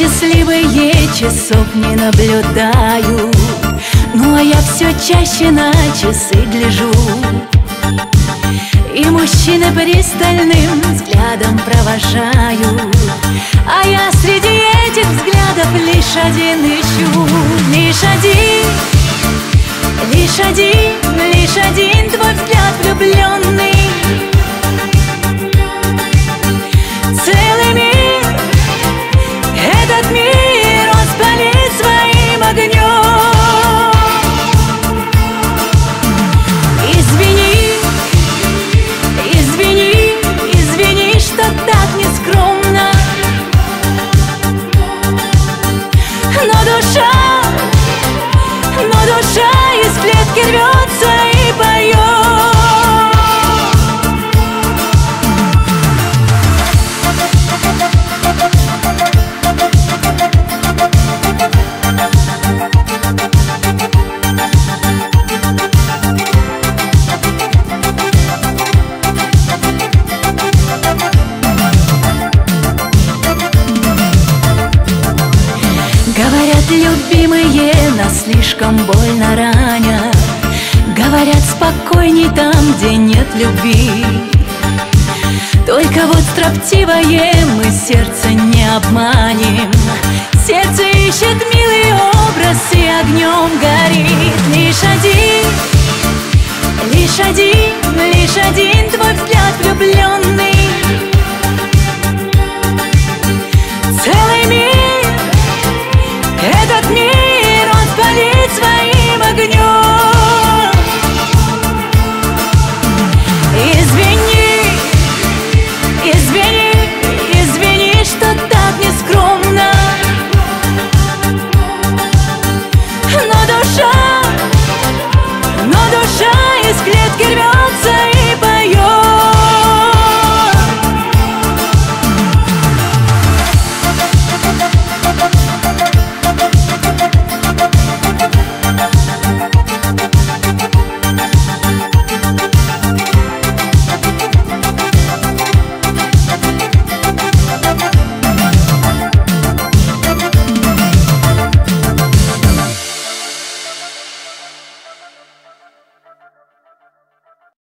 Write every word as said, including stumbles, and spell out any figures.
счастливые часов не наблюдаю, ну а я все чаще на часы гляжу, и мужчины пристальным взглядом провожают, а я среди этих взглядов лишь один ищу. Лишь один, лишь один, лишь один твой взгляд влюбленный. Целый мир, этот мир, он спалит своим огнем. Извини, извини, извини, что так нескромно, но душа, но душа из клетки рвется и поет. Говорят, любимые нас слишком больно ранят, говорят, спокойней там, где нет любви. Только вот строптивое мы сердце не обманем, сердце ищет милый образ и огнем горит. Лишь один, лишь один, лишь один твой взгляд влюблен.